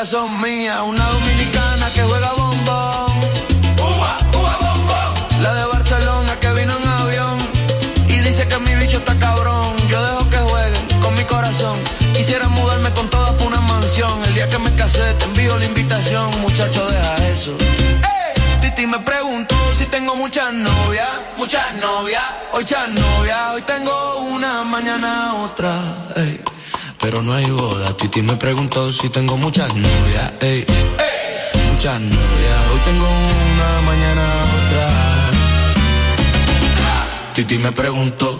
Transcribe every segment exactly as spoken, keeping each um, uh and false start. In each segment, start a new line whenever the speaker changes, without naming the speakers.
ellas son mías. Una dominicana que juega bombón, uva, uva, bombón. La de Barcelona que vino en avión y dice que mi bicho está cabrón. Yo dejo que jueguen con mi corazón. Quisiera mudarme con todas por una mansión. El día que me casé te envío la invitación. Muchacho, deja eso. Hey, Titi me preguntó si tengo muchas novias. Muchas novias. Hoy muchas novias. Hoy tengo una, mañana otra. Hey. Pero no hay boda. Titi me preguntó si tengo muchas novias. Ey, ey, muchas novias. Hoy tengo una, mañana otra. Titi me preguntó.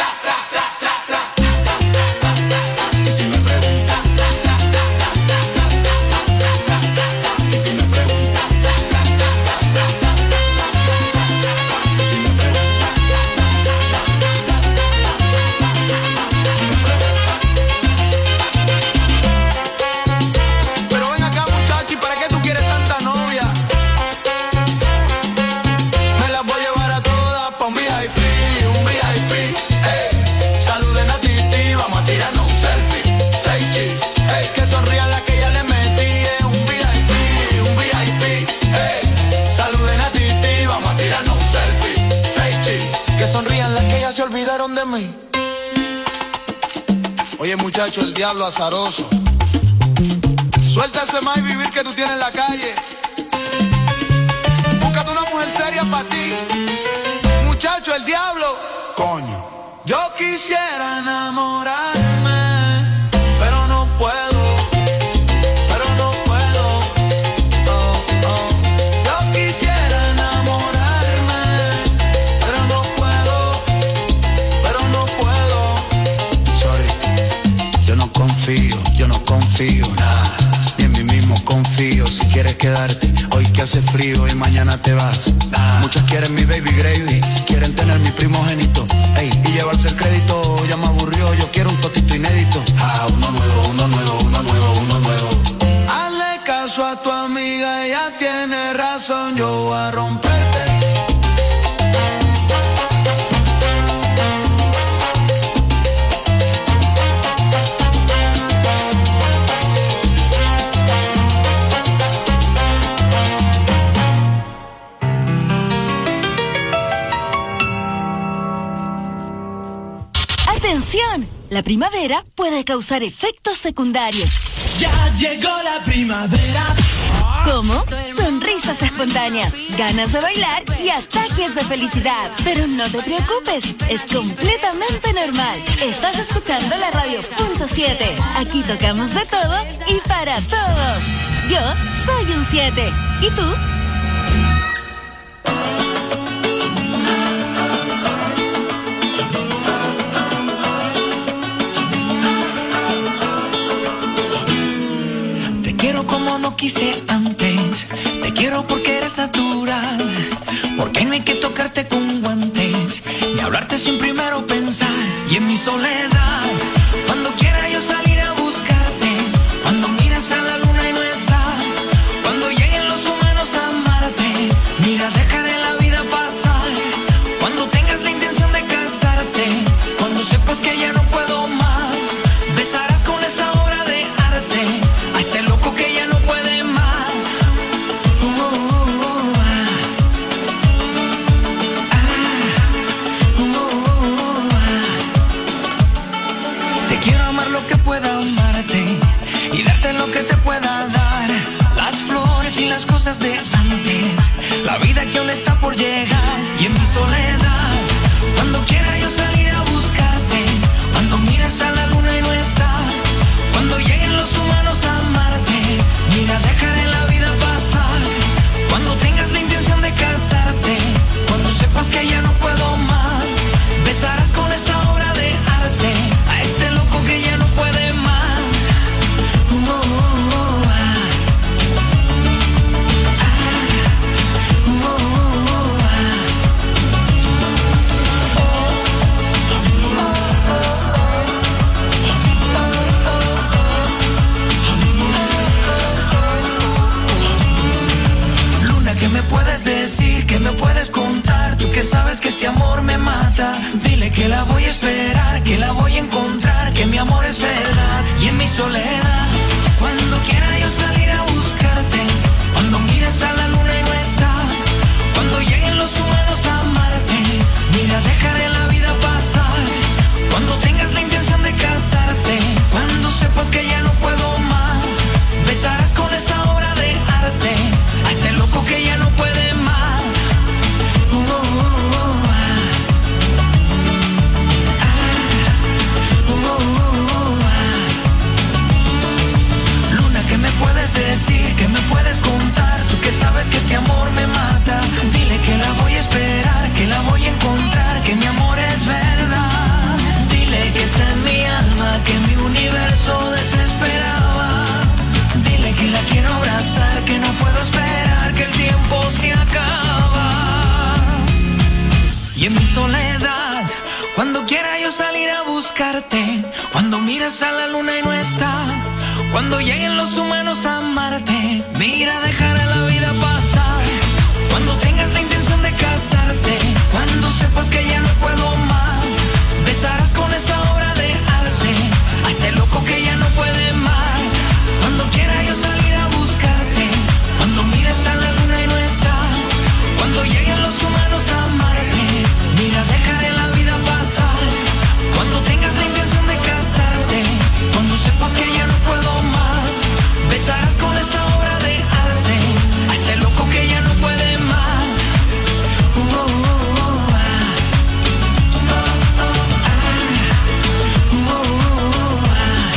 De mí. Oye muchacho, el diablo azaroso. Suelta ese más y vivir que tú tienes en la calle. Búscate una mujer seria para ti. Muchacho, el diablo. Coño. Yo quisiera enamorarme, pero no puedo. Yo no confío, nah, ni en mí mismo confío. Si quieres quedarte, hoy que hace frío y mañana te vas, nah. Muchos quieren mi baby gravy, quieren tener mi primogénito, ey, y llevarse el crédito. Ya me aburrió, yo quiero un totito inédito. Ah, uno nuevo, uno nuevo, uno nuevo, uno nuevo. Hazle caso a tu amiga, ella tiene razón. Yo voy a romperte.
Atención, la primavera puede causar efectos secundarios.
Ya llegó la primavera.
¿Cómo? Sonrisas espontáneas, ganas de bailar y ataques de felicidad. Pero no te preocupes, es completamente normal. Estás escuchando la radio punto siete. Aquí tocamos de todo y para todos. Yo soy un siete. ¿Y tú?
Quiero como no quise antes, te quiero porque eres natural, porque no hay que tocarte con guantes, ni hablarte sin primero pensar. Y en mi soledad, cuando quiera yo salir a buscarte, cuando miras a la luna y no está, cuando lleguen los humanos a amarte, mira, dejaré la vida pasar, cuando tengas la intención de casarte, cuando sepas que ya no puedo más, besarás con esa obra de arte a este loco que ya no puede más. Uh, uh, uh, ah, uh, uh, ah. Te quiero amar lo que pueda amarte y darte lo que te pueda dar, las flores y las cosas de antes, la vida que aún está por llegar. Y en mi soledad, cuando quiera yo salir a buscarte, cuando mires a la luna y no está, cuando lleguen los humanos a amarte, mira, dejaré la vida pasar, cuando tengas la intención de casarte, cuando sepas que ya no puedo más, besarás con esa obra de arte a este loco que ya no puede más. Uh, uh, uh, ah. Ah, uh, uh, ah. ¿Qué me puedes decir? ¿Qué me puedes contar? Tú que sabes que este amor me mata. Dile que la voy a esperar, que la voy a encontrar, que mi amor es verdad. Y en mi soledad, cuando quiera yo salir a buscarte, cuando mires a la luna y no está, cuando lleguen los humanos a amarte, mira, dejaré la vida pasar, cuando tengas la intención de casarte, cuando sepas que ya no puedo más, besarás con esa obra de arte a este loco que ya no puede más. Uh, uh, uh, uh, ah. Uh, uh, uh, ah. Luna, ¿qué me puedes decir? ¿Qué me puedes contar? Tú que sabes que este amor me mata. Dile que la voy a esperar, que la voy a encontrar, que mi amor es verdad. Dile que está en mi alma, que mi universo desesperaba. Dile que la quiero abrazar, que no puedo esperar, que el tiempo se acaba. Y en mi soledad, cuando quiera yo salir a buscarte, cuando miras a la luna y no está, cuando lleguen los humanos a amarte, mira, dejará la vida pasar, cuando tengas la intención de casarte, cuando sepas que ya no puedo más, besarás con esa obra de arte a este loco que ya no puede más. Cuando quiera yo salir a buscarte, cuando mires a la luna y no está, cuando lleguen los humanos a amarte, mira, dejaré la vida pasar, cuando tengas la intención de casarte, cuando sepas que ya no puedo más, besarás con esa obra de arte a este loco que ya no puede más. Uh, uh, uh, uh, ah. Uh, uh, uh, ah. Uh, uh, uh, ah.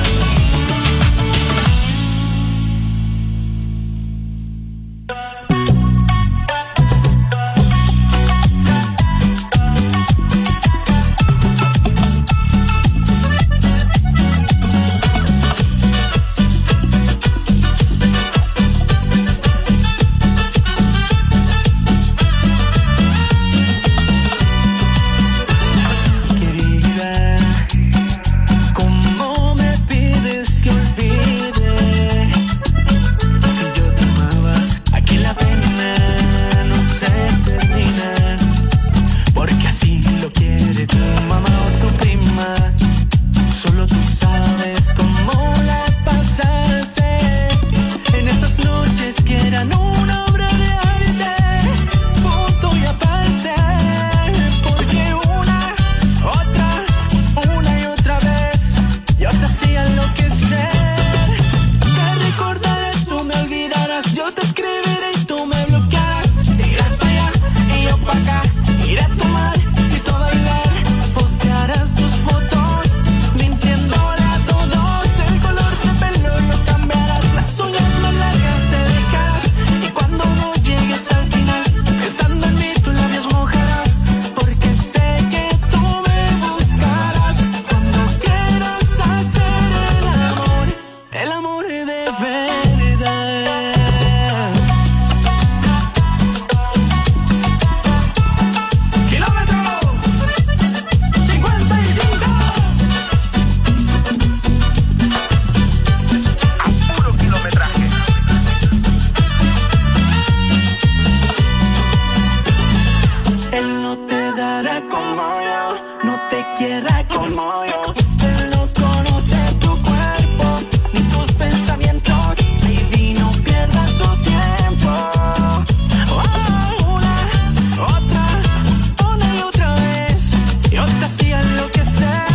Querida, ¿cómo me pides que olvide? Si yo te amaba, aquí la pena no se termina, porque así lo quiere tu mamá o tu prima. Solo tú sabes cómo la pasaste en esas noches que eran una obra de arte, punto y aparte, porque una, otra, una y otra vez yo te hacía enloquecer. Te recordaré, tú me olvidarás, yo te escribiré y tú me bloquearás. Irás para allá y yo para acá, iré a tomar y tú a bailar, postearás tus fotos mintiéndole a todos, el color de pelo lo cambiarás, las uñas más largas te dejarás, y cuando no llegues al final, pensando en mí tus labios mojarás, porque sé que tú me buscarás, cuando quieras hacer el amor, el amor de verdad. Kilómetro cincuenta y cinco. A puro kilometraje. Él no te dará como yo, no te quiera como yo. Él no conoce tu cuerpo ni tus pensamientos. Baby, no pierdas tu tiempo. Oh, una, otra, una y otra vez yo te hacía enloquecer.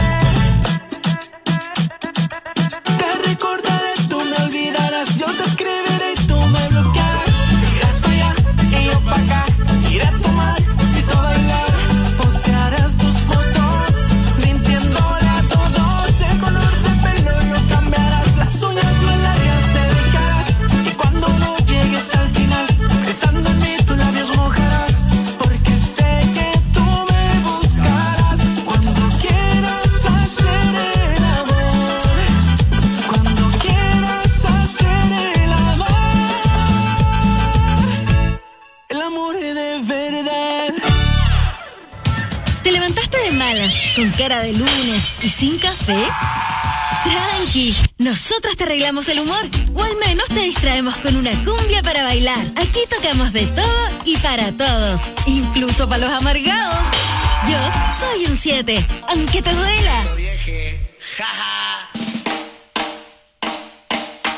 Te recordaré, tú me olvidarás, yo te escribiré y tú me bloquearás. Irás para allá y yo para acá, iré a tomar y tú a bailar, postearás tus fotos mintiéndole a todos, el color de pelo lo cambiarás, las uñas más largas te dejarás, y cuando no llegues al final, pensando en mí tus labios mojarás, porque sé que tú me buscarás, cuando quieras hacer el amor, cuando quieras hacer el amor, el amor de verdad.
¿Te levantaste de malas, con cara de lunes y sin café? Tranqui, nosotros te arreglamos el humor, o al menos te distraemos con una cumbia para bailar. Aquí tocamos de todo y para todos, incluso para los amargados. Yo soy un siete, aunque te duela.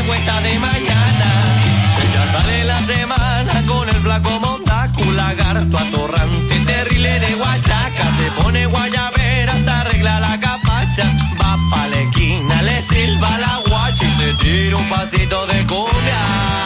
cuesta de mañana. Ella sale la semana con el flaco montacu, lagarto atorrante, terrible de guachaca. Se pone guayabera, se arregla la capacha, va pa' la esquina, le silba la guacha y se tira un pasito de cumbia.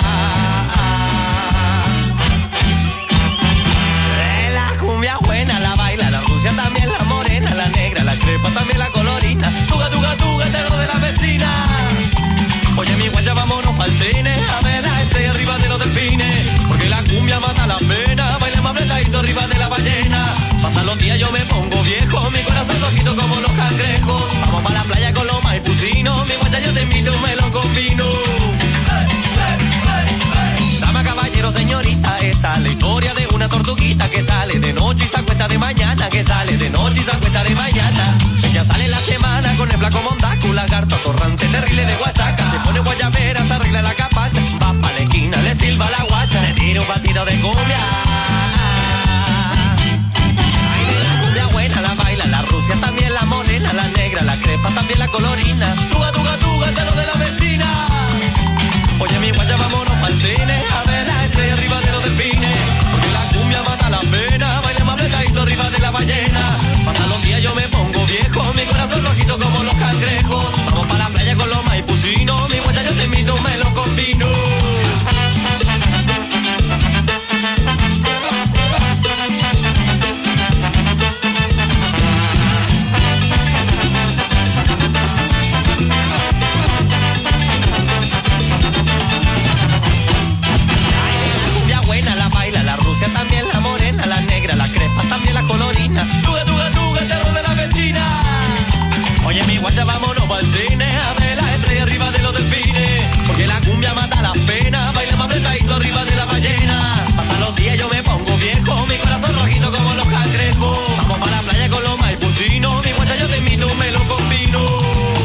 La cumbia buena la baila, la rusia también, la morena, la negra, la crepa también, la colorina. Tuga, tuga, tuga, el terror de la vecina. Oye, mi guaya, vámonos pa'l cine a ver a este arriba de los delfines, porque la cumbia mata la pena. Baila más apretadito arriba de la ballena. Pasan los días, yo me pongo viejo, mi corazón rojito como los cangrejos. Vamos pa' la playa con los maipucinos, mi guaya, yo te invito, me lo combino. Dama, caballero, señorita, esta es la historia de una tortuguita que sale de noche y se acuesta de mañana, que sale de noche y se acuesta de mañana. Ella sale la semana con el flaco montacu, lagarto atorrante, terrible de guachaca. Se pone guayabera, se arregla la capacha, va pa' la esquina, le silba la guacha, le tira un pasito de cumbia. Ay, de la cumbia buena la baila, la rusia también, la morena, la negra, la crepa también, la colorina. Tuga, tuga, tuga, el terror de la vecina. Oye, mi guaya, vámonos pa'l cine a ver a este arriba de los delfines, porque la cumbia mata la pena. Baila más apretadito arriba de la ballena. Pasan los días, yo me pongo viejo, mi corazón rojito como los cangrejos. Vamos pa' la playa con los maipucinos, mi guaya, yo te invito, me lo combino. También la morena, la negra, la crepa, también la colorina. Tuga, tuga, tuga, el terror de la vecina. Oye, mi guacha, vámonos pa'l cine a ver la estrella arriba de los delfines, porque la cumbia mata las penas. Baila más apretadito arriba de la ballena. Pasan los días, yo me pongo viejo, mi corazón rojito como los cangrejos. Vamos pa' la playa con los maipucinos, mi guacha, yo te invito, me lo combino.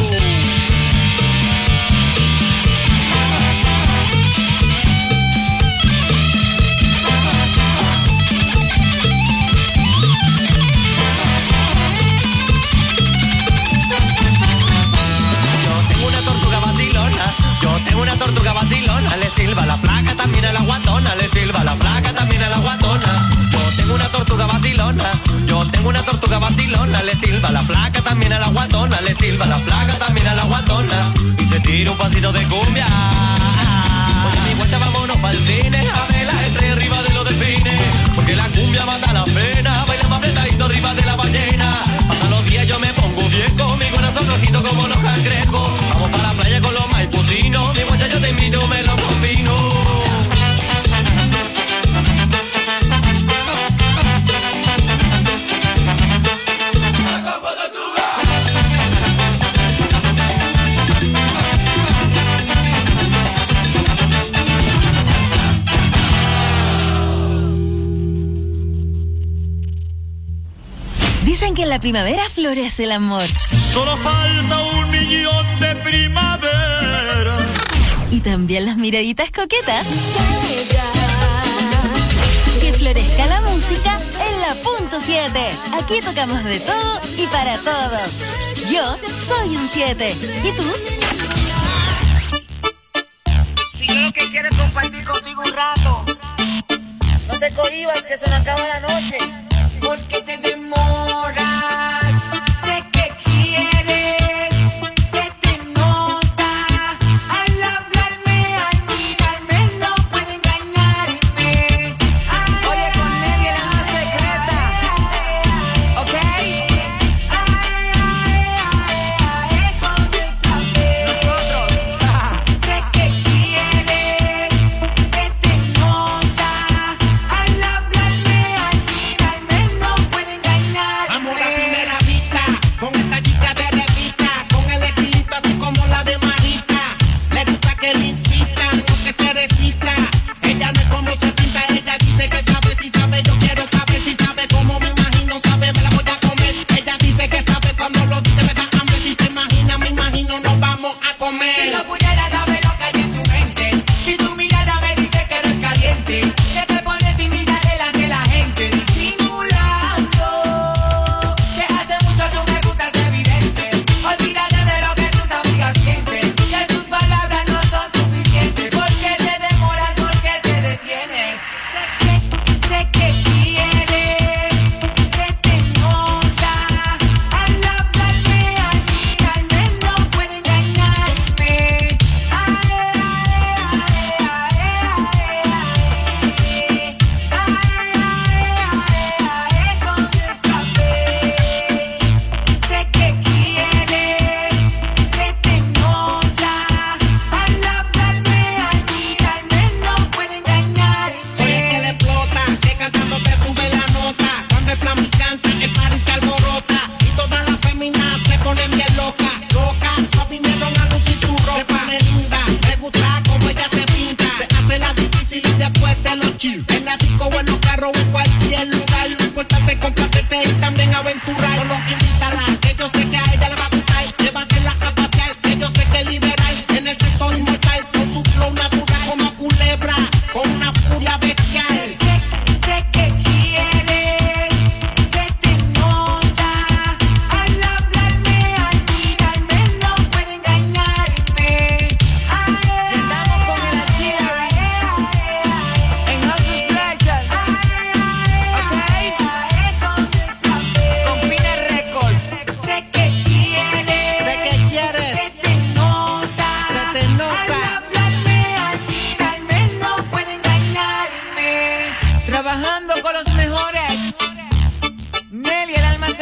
Una tortuga vacilona, le silba la flaca también a la guatona, le silba la flaca también a la guatona. Yo tengo una tortuga vacilona, yo tengo una tortuga vacilona, le silba la flaca también a la guatona, le silba la flaca también a la guatona, y se tira un pasito de cumbia. Oye, mi guacha, vámonos pa'l cine a ver la estrella arriba de los delfines, porque la cumbia mata la pena. Baila más apretadito arriba de la ballena. Pasan los días, yo me pongo viejo, mi corazón rojito como los cangrejos. Vamos pa' la playa con los maipucinos, mi guacha, yo te invito, me lo combino.
Dicen que en la primavera florece el amor.
Solo falta un millón de primavera.
Y también las miraditas coquetas. Que florezca la música en la punto siete. Aquí tocamos de todo y para todos. Yo soy un siete. ¿Y tú?
Si yo lo que quiero es compartir contigo un rato, no te cohibas que se nos acaba la noche. Porque te demoras, sé que quieres, se te nota. Al hablarme, al mirarme, no puede engañarme. Ay, oye, con Nelly la más secreta, ¿ok? Ay, ay, ay, ay, con el café. Nosotros, sé que quieres, se te nota. Al hablarme, al mirarme.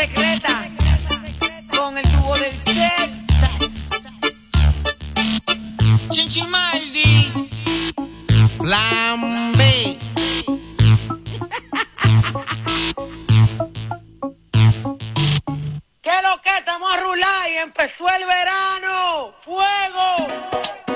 secreta con el tubo del sex. Chinchimaldi.
Lambe.
¿Qué lo que estamos a rular y empezó el verano? ¡Fuego!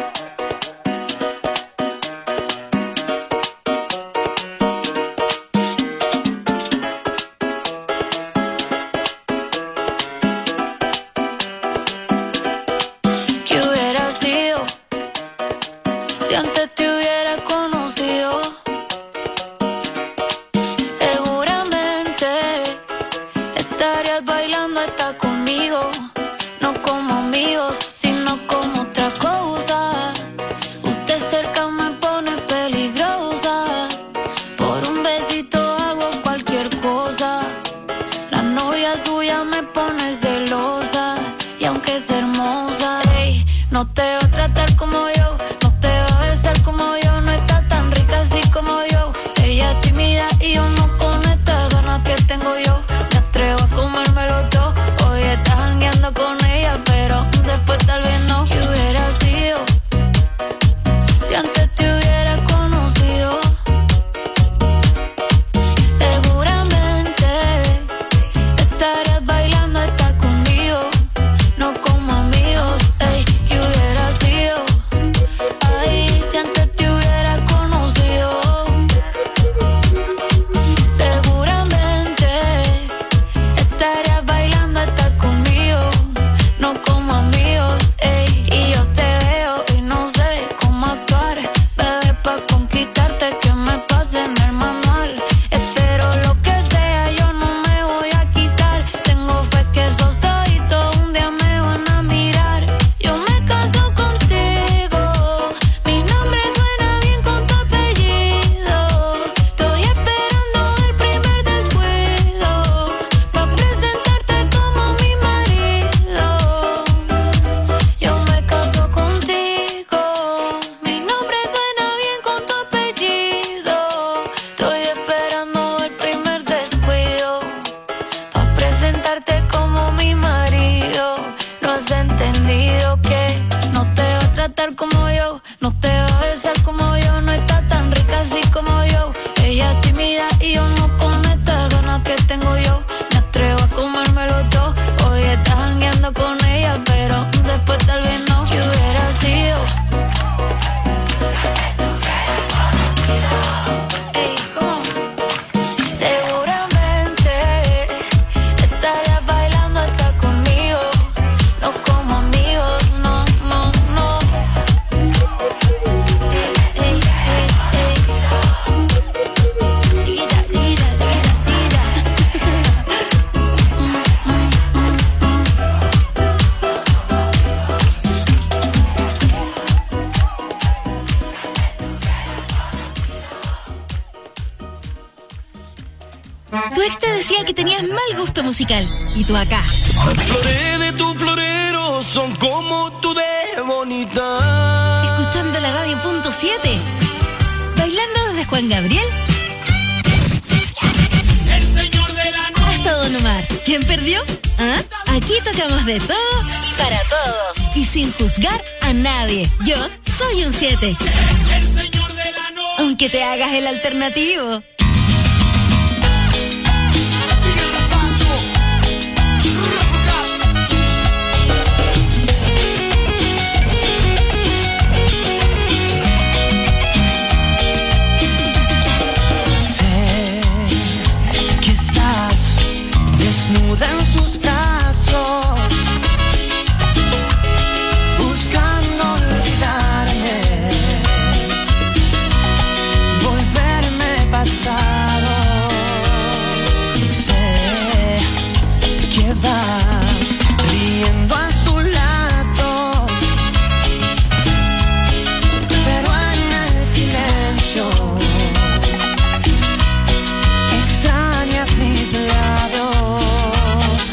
Si antes te hubiera conocido, seguramente estarías bailando hasta conmigo. No como amigos, sino como otra cosa. Usted cerca me pone peligrosa. Por un besito hago cualquier cosa. La novia suya me pone celosa. Y aunque es hermosa, hey, no te va a tratar como yo. Como yo, no está tan rica así como yo. Ella es tímida y yo no con estas ganas que tengo yo. Me atrevo a comérmelo todo. Hoy estás jangueando con ella, pero después tal vez no. ¿Qué hubiera sido si antes te hubiera conocido? Seguramente estarías bailando hasta conmigo. No como amigos, ey. ¿Qué hubiera sido? Ay, si antes te hubiera conocido, seguramente estarías bailando hasta conmigo, no como amigos, ey. Y yo te veo y no sé cómo actuar, bebé, pa' conquistarte que me pase en el manual. Espero lo que sea, yo no me voy a quitar. Tengo fe que esos ojitos un día me van a mirar. Yo me caso contigo. Mi nombre suena bien con tu apellido. Estoy esperando el primer descuido pa' presentarte como mi marido. Yo me caso contigo. Mi nombre suena bien con tu apellido. Estoy esperando el primer descuido pa' presentarte como mi marido. No has entendido que no te va a tratar como yo, no te va a besar como yo, no está tan rica así como yo. Ella es tímida y yo no con estas ganas que tengo yo. Me atrevo a comérmelo todo. Hoy estás jangueando con ella, pero después tal vez no. ¿Qué hubiera sido? Ey, ¿cómo? Seguramente estarías bailando hasta conmigo. No como amigos, no, no, no. Ey, ey, ey, ey. Chiquita, chiquita, chiquita, chiquita.
Tu ex te decía que tenías mal gusto musical. Y tú acá,
Flores de tu florero son como tú de bonita.
escuchando la radio punto siete. Bailando desde Juan Gabriel
El señor de la noche.
hasta Don Omar. ¿Quién perdió? ¿Ah? Aquí tocamos de todo y para todos. Y sin juzgar a nadie. Yo soy un siete.
El señor de la noche.
Aunque te hagas el alternativo.
Sé que estás desnuda en sus brazos, buscando olvidarme, volverme pasado. Sé que vas riendo a su lado, pero en el silencio extrañas mis labios.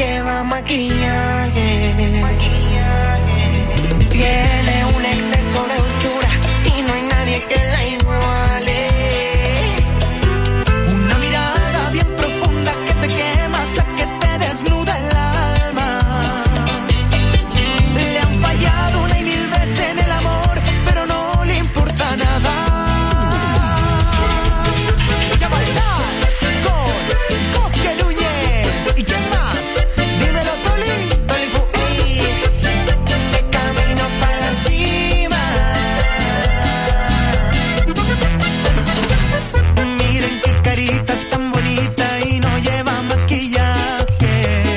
lleva maquillaje. Tiene un exceso de dulzura y no hay nadie que la iguale. Una mirada bien profunda que te quema hasta que te desnuda el alma. Le han fallado una y mil veces en el amor, pero no le importa nada. Voy a bailar con Coque Núñez. ¿Y quién más? Dímelo, Toli. Toli Fu, ey. De camino para la cima. Miren qué carita tan bonita y no lleva maquillaje.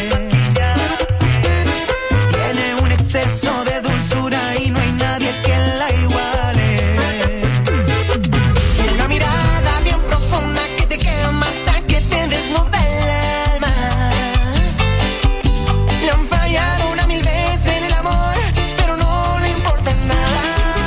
Tiene un exceso de dulzura y no hay nadie que la iguale. Una mirada bien profunda que te quema hasta que te desnuda el alma. Le han fallado una mil veces en el amor, pero no le importa nada.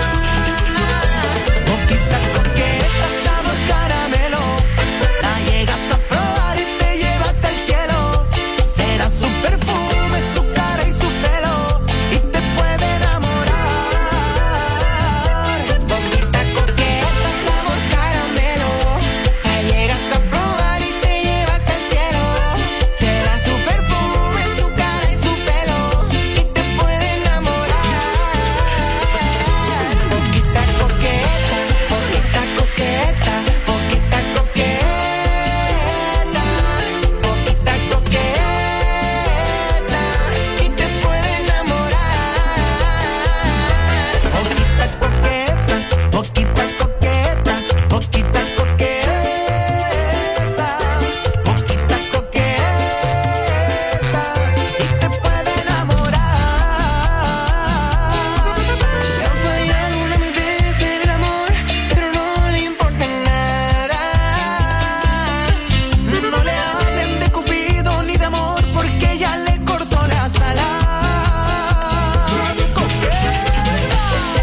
Poquita coqueta, sabor caramelo. La llegas a probar y te lleva hasta el cielo. Será su perfume, su cara y su pelo, y te puede enamorar. Poquita coqueta, sabor caramelo. La llegas a probar y te lleva hasta el cielo. Será su perfume, su cara y su pelo, y te puede enamorar. Poquita coqueta, poquita coqueta, poquita coqueta, poquita coqueta, y te puede enamorar. Poquita coqueta, poquita coqueta, poquita coqueta, poquita coqueta, y te puede enamorar. Le han fallado una mil veces en el amor, pero no le importa nada. No le hablen de Cupido ni de amor, porque ya le cortó las alas. Coqueta.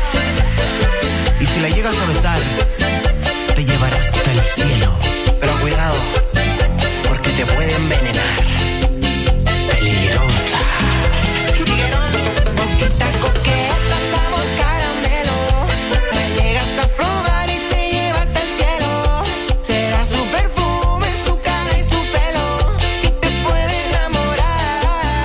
Y si la llegas a besar, te llevará hasta el cielo. Pero cuidado, porque te puede envenenar. Peligrosa. Poquita coqueta, sabor caramelo. La llegas a probar y te lleva hasta el cielo. Será su perfume, su cara y su pelo, y te puede enamorar.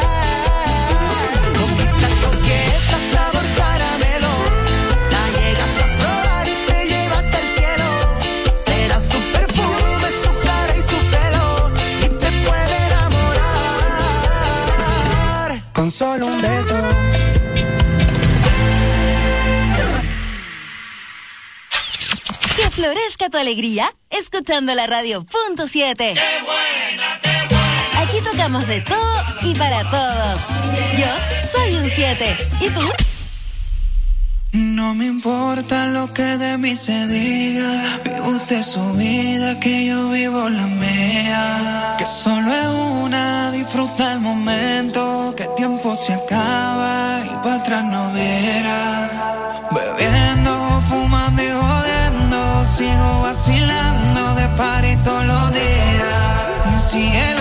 Poquita coqueta, sabor caramelo. La llegas a probar y te lleva hasta el cielo. Será su perfume, su cara y su pelo, y te puede enamorar. Con solo un beso.
Que florezca tu alegría escuchando la radio punto siete. ¡Qué buena, qué buena! Aquí tocamos de todo y para todos. Yo soy un siete. ¿Y tú?
No me importa lo que de mí se diga, vive usted su vida, que yo vivo la mía. Que solo es una, disfruta el momento, que el tiempo se acaba y para atrás no verá. Bebiendo, fumando y jodiendo, sigo vacilando de party todos los días. Mi cielo.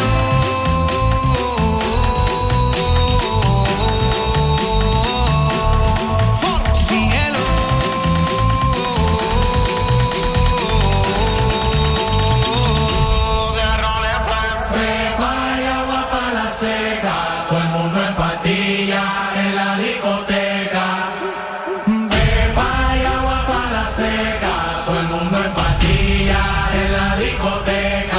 Todo el mundo en patilla en la discoteca. Beba y agua para la seca. Todo el mundo en patilla en la discoteca.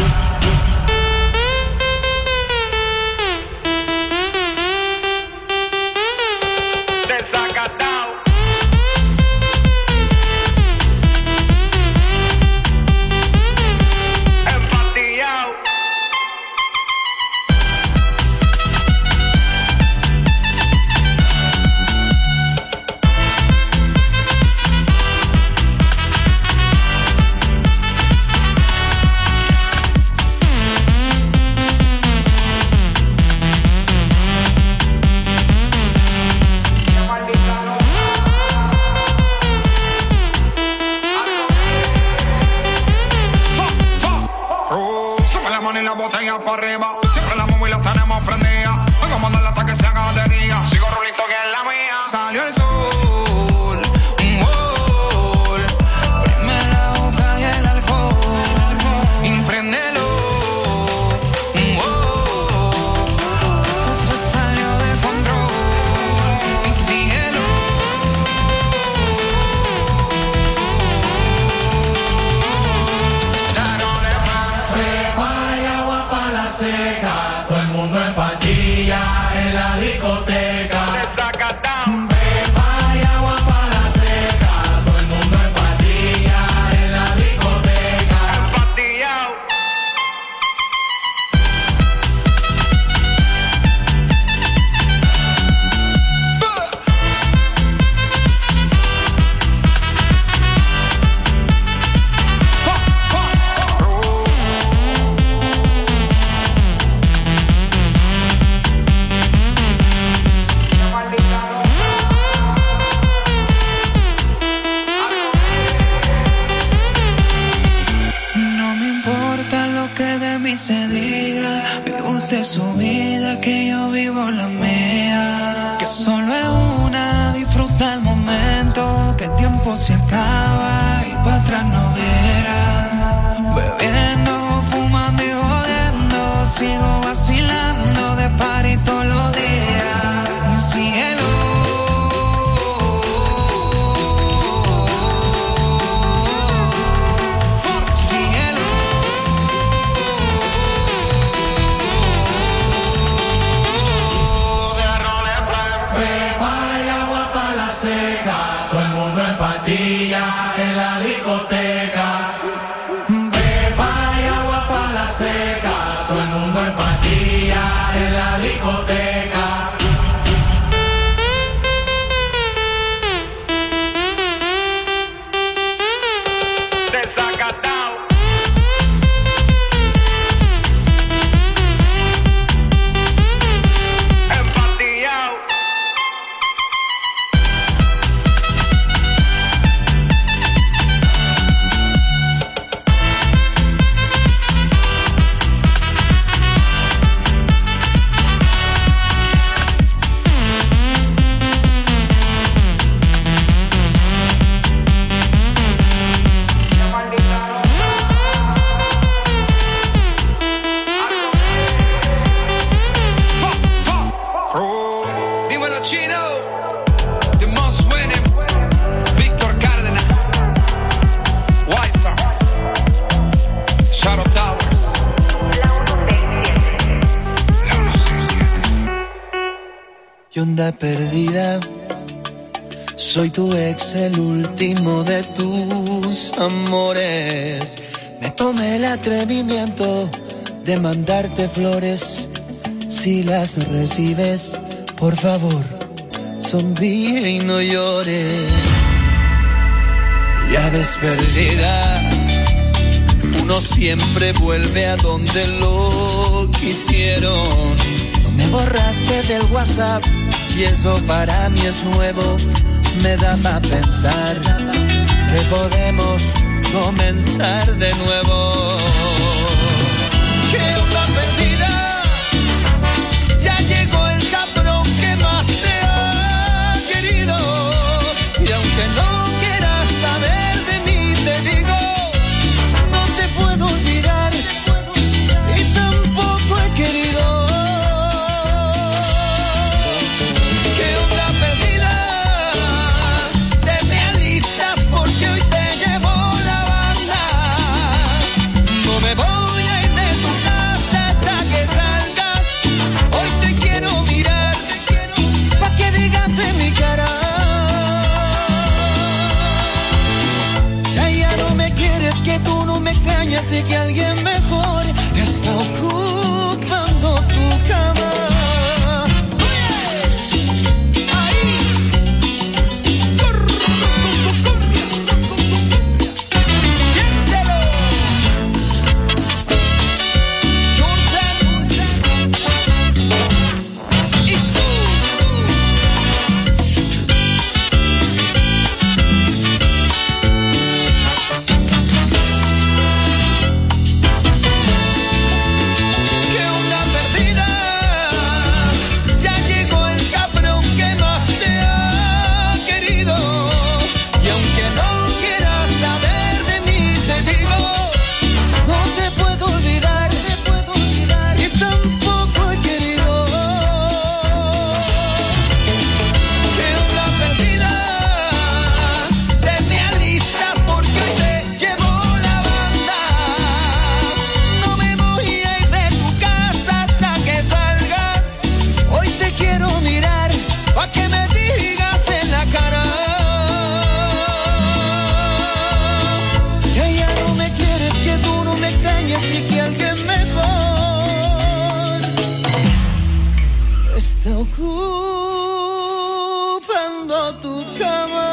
Desacatao. Empatillao.
Sube la mano y la botella para arriba. Siempre la móvil la tenemos prendida.
vida que yo vivo la mía, que solo es una, disfruta el momento, que el tiempo se acaba y para atrás no verá. Bebiendo, fumando y jodiendo, sigo vacilando de party todos los días. Y síguelo.
En la discoteca, beba y agua pa' la seca, todo el mundo en pastilla en la discoteca.
Desacatao. Empatillao.
Onda perdida, soy tu ex, el último de tus amores. Me tomé el atrevimiento de mandarte flores. Si las recibes, por favor, sonríe y no llores. Ya ves, perdida, uno siempre vuelve a donde lo quisieron. Me borraste del WhatsApp y eso para mí es nuevo. Me da pa' pensar que podemos comenzar de nuevo. ¿Qué onda perdida? Ya llegó el cabrón que más te ha querido. Y aunque no quieras saber de mí, te digo, no te puedo olvidar y tampoco he querido. Sé que alguien mejor está ocupando tu cama. Ocupando tu cama.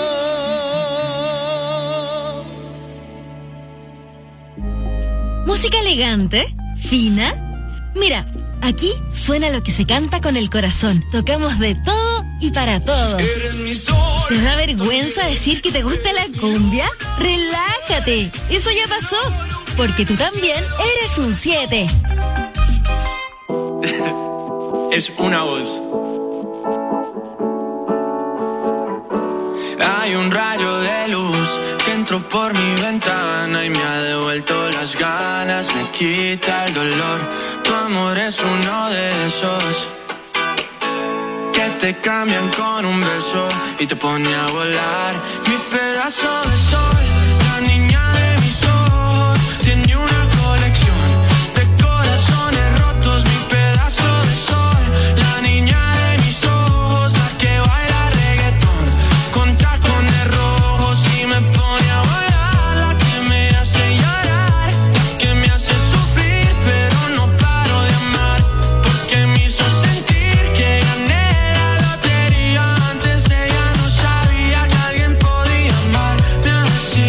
Música elegante, fina. Mira, aquí suena lo que se canta con el corazón. Tocamos de todo y para todos. ¿Te da vergüenza decir que te gusta la cumbia? Relájate, eso ya pasó, porque tú también eres un siete.
Es una voz.
Hay un rayo de luz que entró por mi ventana y me ha devuelto las ganas, me quita el dolor. Tu amor es uno de esos que te cambian con un beso y te pone a volar. Mi pedazo de sol, la niña de mis ojos, tiene una colección de corazones rotos. Mi pedazo de sol, la niña de mis ojos, la que baila reggaetón con tacones rojos y me pone a volar. La que me hace llorar, la que me hace sufrir, pero no paro de amar, porque me hizo sentir que gané la lotería. Antes de ella no sabía que alguien podía amarme así.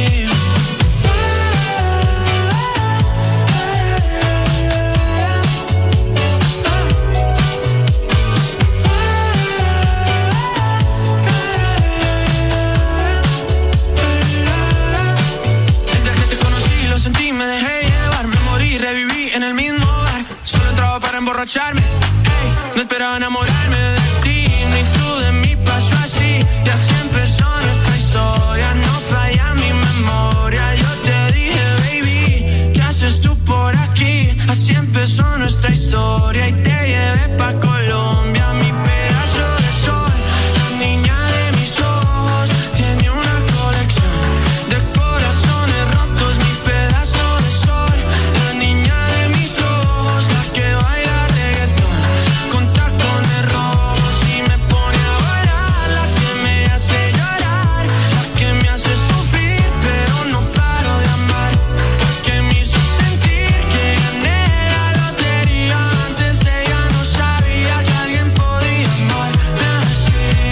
El día que te conocí lo sentí, me dejé llevar, me morí, reviví en el mismo bar. Solo entraba para emborracharme, ey, no esperaba enamorarme de ti, ni tú de mí pasó así. Y así empezó nuestra historia, no falla mi memoria. Yo te dije, baby, ¿qué haces tú por aquí? Así empezó nuestra historia y te llevé pa' Colombia. Mi pedazo de sol, la niña de mis ojos, tiene una colección de corazones rotos. Mi pedazo de sol, la niña de mis ojos, la que baila reggaetón con tacones rojos y me pone a volar. La que me hace llorar, la que me hace sufrir, pero no paro de amar, porque me hizo sentir que gané la lotería. Antes de ella no sabía que alguien podía amarme así.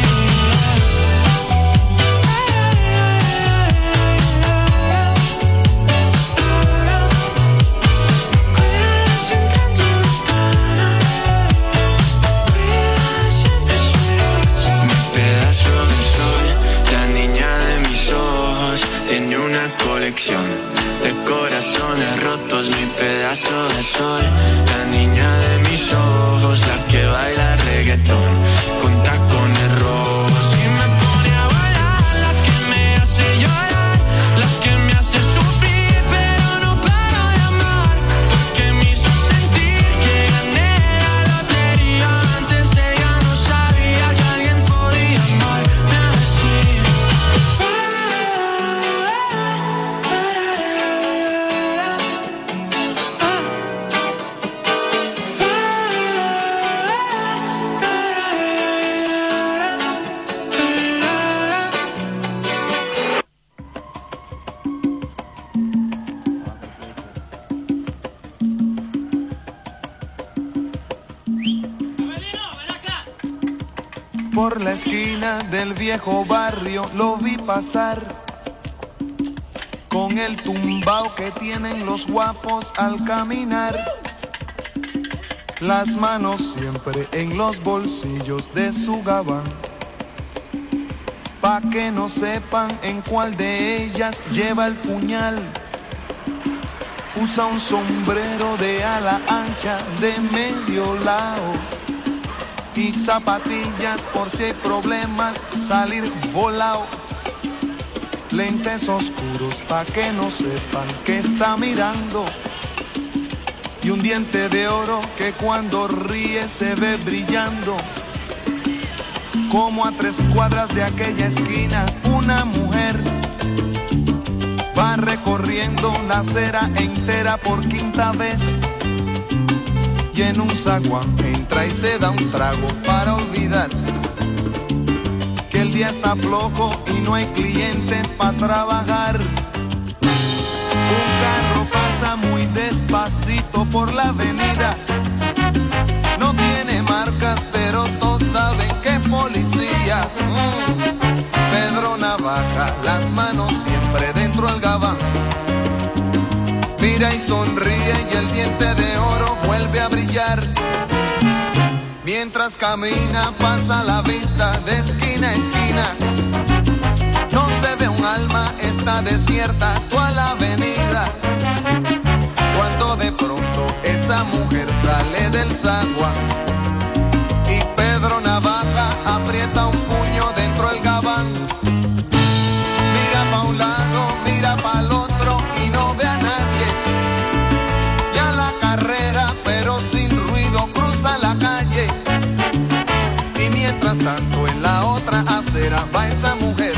Mi pedazo de sol, la niña de mis ojos, tiene una colección de corazones rotos. Mi pedazo de sol, la niña de mis ojos, la que baila reggaetón con tacones rojos y me pone a volar. La que me hace llorar, la que me hace sufrir, pero no paro de amar, porque me hizo sentir que gané la lotería. Antes de ella no sabía que alguien podía amarme así.
Por la esquina del viejo barrio lo vi pasar, con el tumbao que tienen los guapos al caminar, las manos siempre en los bolsillos de su gabán, pa' que no sepan en cuál de ellas lleva el puñal. Usa un sombrero de ala ancha de medio lado y zapatillas por si hay problemas salir volado. Lentes oscuros pa' que no sepan que está mirando, y un diente de oro que cuando ríe se ve brillando. Como a tres cuadras de aquella esquina una mujer va recorriendo la acera entera por quinta vez, y en un zaguán entra y se da un trago para olvidar que el día está flojo y no hay clientes para trabajar. Un carro pasa muy despacito por la avenida, no tiene marcas pero todos saben que es policía. mm. Pedro Navaja, las manos siempre dentro del gabán, mira y sonríe y el diente de oro vuelve a brillar. Mientras camina pasa la vista de esquina a esquina, no se ve un alma, está desierta toda la avenida, cuando de pronto esa mujer sale del zaguán y Pedro Navaja aprieta un puño dentro del gabán. Mira pa' un lado, mira pa' el otro y no ve a nadie. Ya la carrera, pero sin ruido, cruza la calle. Y mientras tanto en la otra acera va esa mujer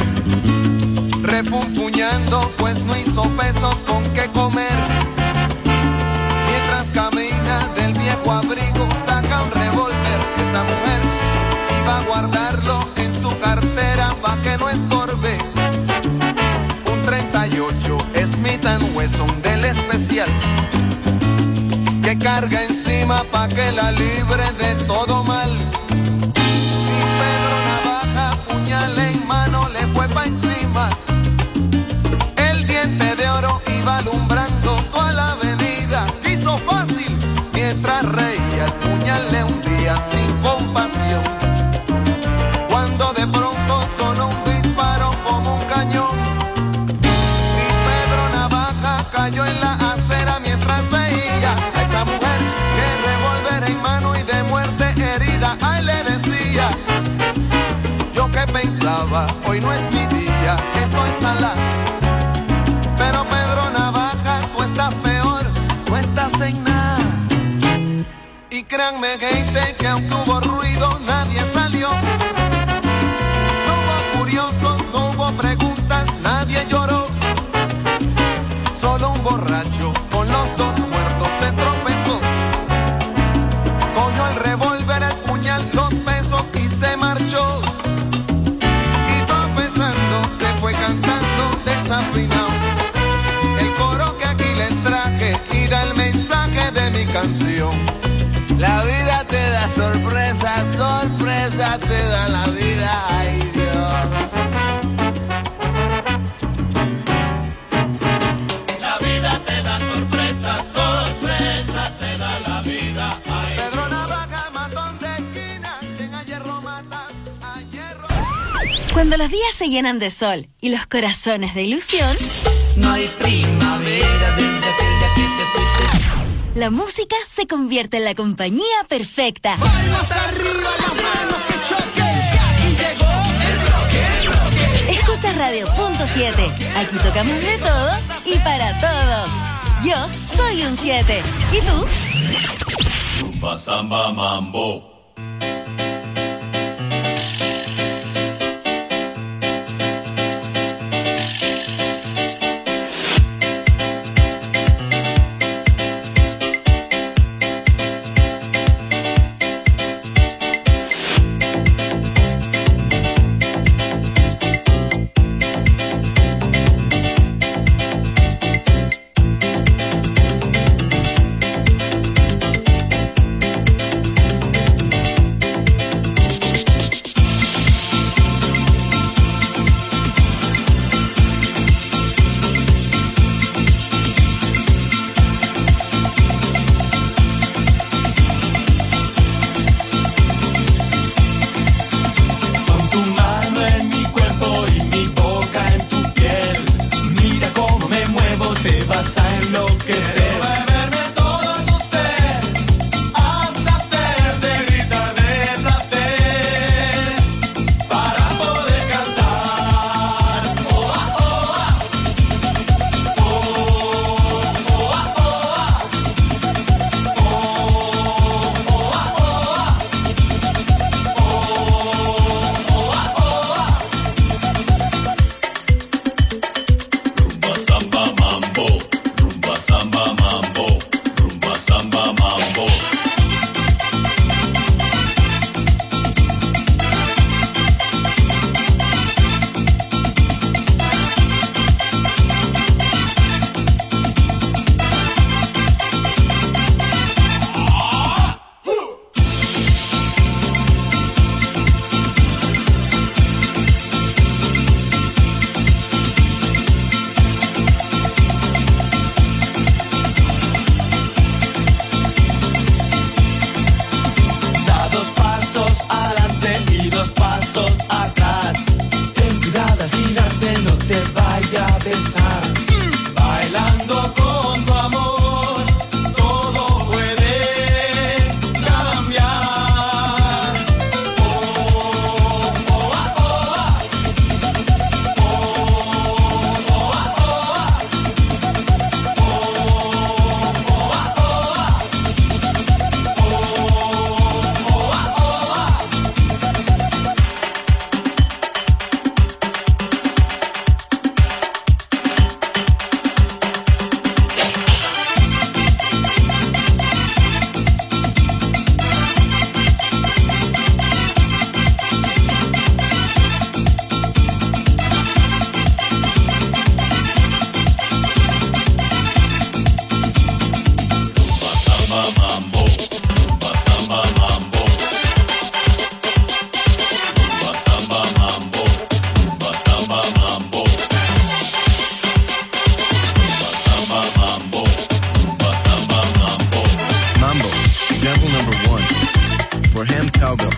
refunfuñando, pues no hizo pesos con qué comer. Mientras camina del viejo abrigo saca un revólver. Esa mujer iba a guardarlo en su cartera pa' que no estorbe. Un treinta y ocho Smith and Wesson del especial que carga encima pa' que la libre de todo mal. Y Pedro Navaja, puñal en mano, le fue pa' encima. El diente de oro iba alumbrando toda la avenida. Hizo fácil mientras reía, el puñal le hundía sin compasión. Cuando de pronto sonó un disparo como un cañón y Pedro Navaja cayó en la acera mientras veía a esa mujer que revólver en mano y de muerte herida. Ay, le decía, yo que pensaba, hoy no es mi día, estoy salada. Pero Pedro Navaja, tú estás peor, tú estás en nada. Y créanme, gente, que aunque hubo ruido, nadie salió. No hubo curiosos, no hubo preguntas, nadie lloró. Solo un borracho con los dos muertos se tropezó. Cogió el revólver, el puñal, dos pesos y se marchó. Y tropezando se fue cantando desafinado el coro que aquí les traje y da el mensaje de mi canción. La vida te da sorpresa, sorpresa te da la vida, ay Dios.
La vida te da sorpresa, sorpresa te da la vida, ay Dios.
Pedro Navaja, matón de esquina, quien a hierro mata, a hierro.
Cuando los días se llenan de sol y los corazones de ilusión,
No hay primavera desde aquel día que te fuiste.
la música se convierte en la compañía perfecta.
Palmas arriba, las manos que choquen. Aquí llegó el rockero.
Escucha Radio Punto siete. Aquí tocamos de todo y para todos. Yo soy un siete. ¿Y tú?
Rumba, samba, mambo.
go-go.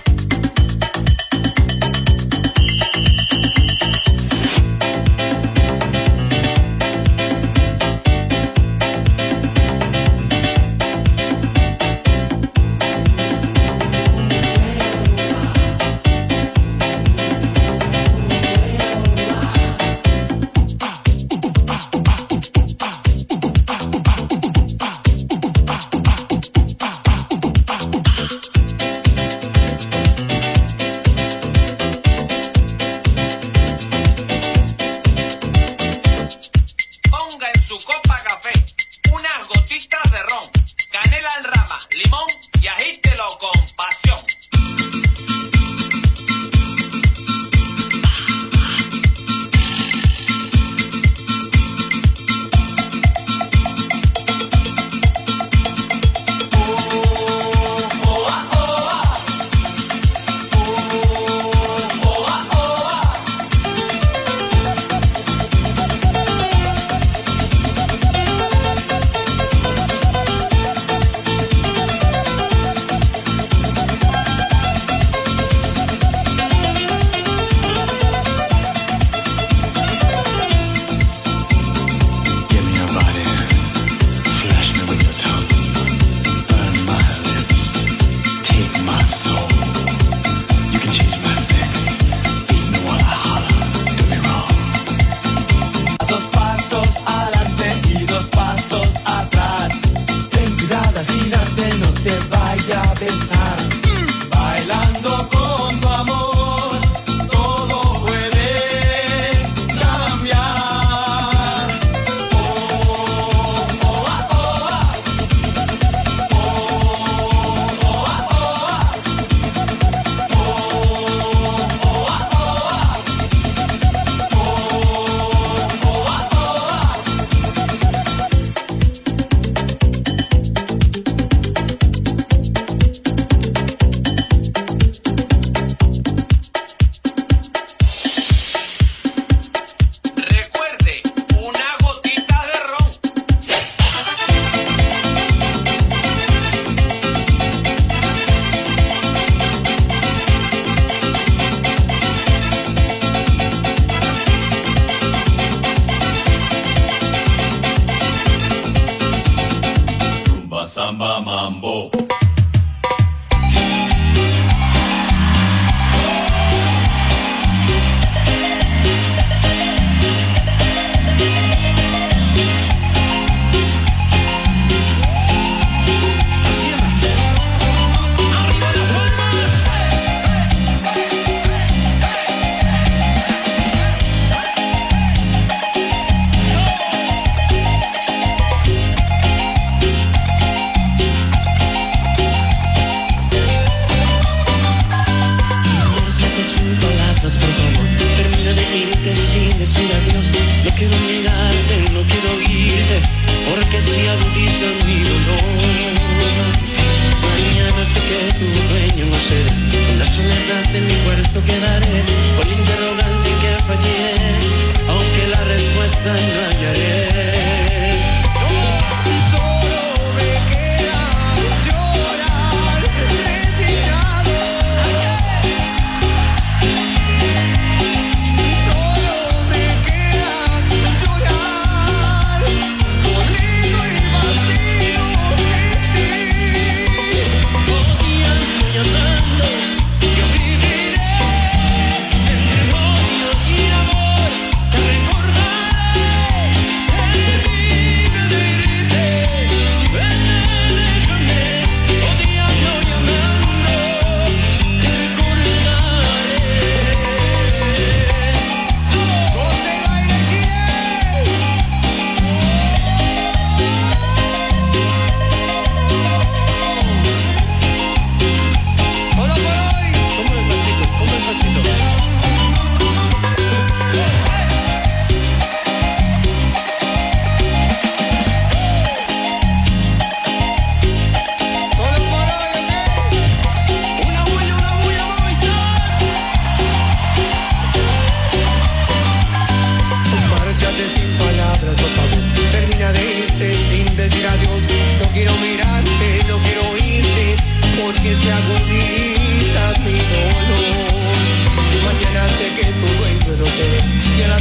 Recordar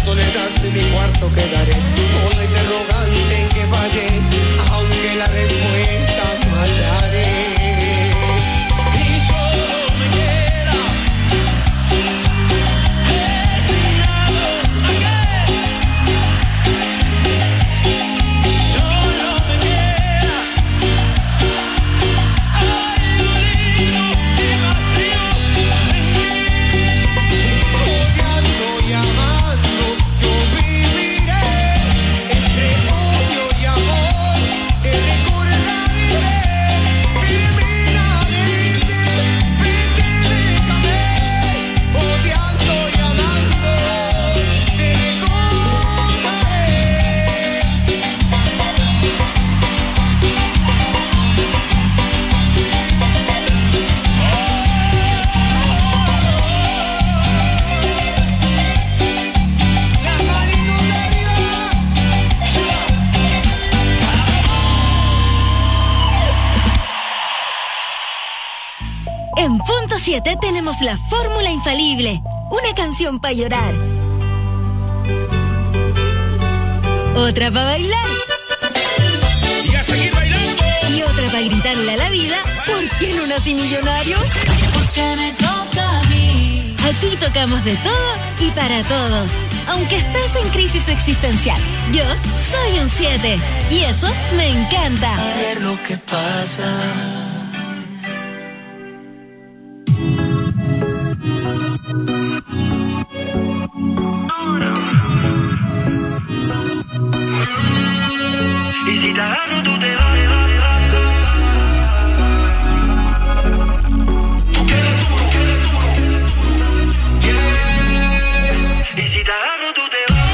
soledad de mi cuarto quedaré, con la interrogante en que fallé, aunque la respuesta no hallaré.
Y solo me queda resignado a que solo me queda aburrido y vacío en mí.
Odiando y amando, yo viviré entre odio y amor, que recordaré, terminaré, vete, déjame. Odiando y amando, te recordaré. Las manitos arriba.
En punto siete tenemos la fórmula infalible. Una canción para llorar. Otra para bailar.
Y a seguir bailando.
Y otra para gritarle a la vida, ¿por qué no nací millonario?
Porque me toca a mí.
Aquí tocamos de todo y para todos. Aunque estés en crisis existencial, yo soy un siete. Y eso me encanta.
A ver lo que pasa. Y si te agarro tú te vas. Tú quieres duro, quieres duro. Yeah. Y si te agarro tú te vas.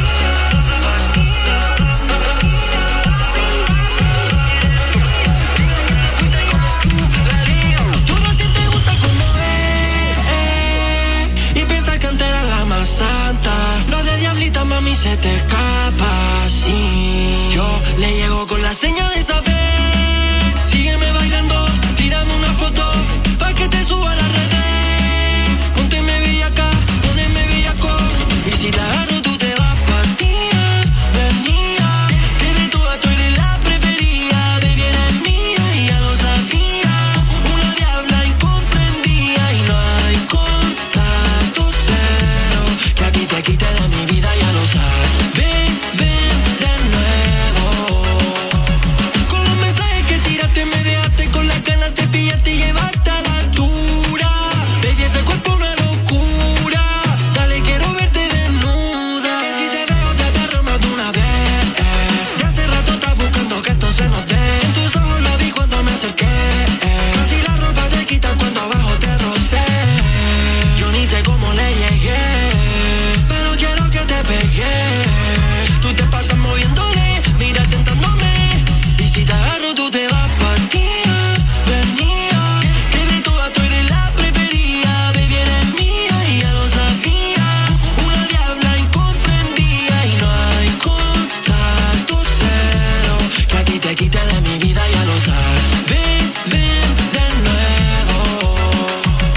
Todo a ti te gusta como es y pensar que antes era la más santa. Lo de diablita mami se te escapa. Sí, yo le llego con la señal de esa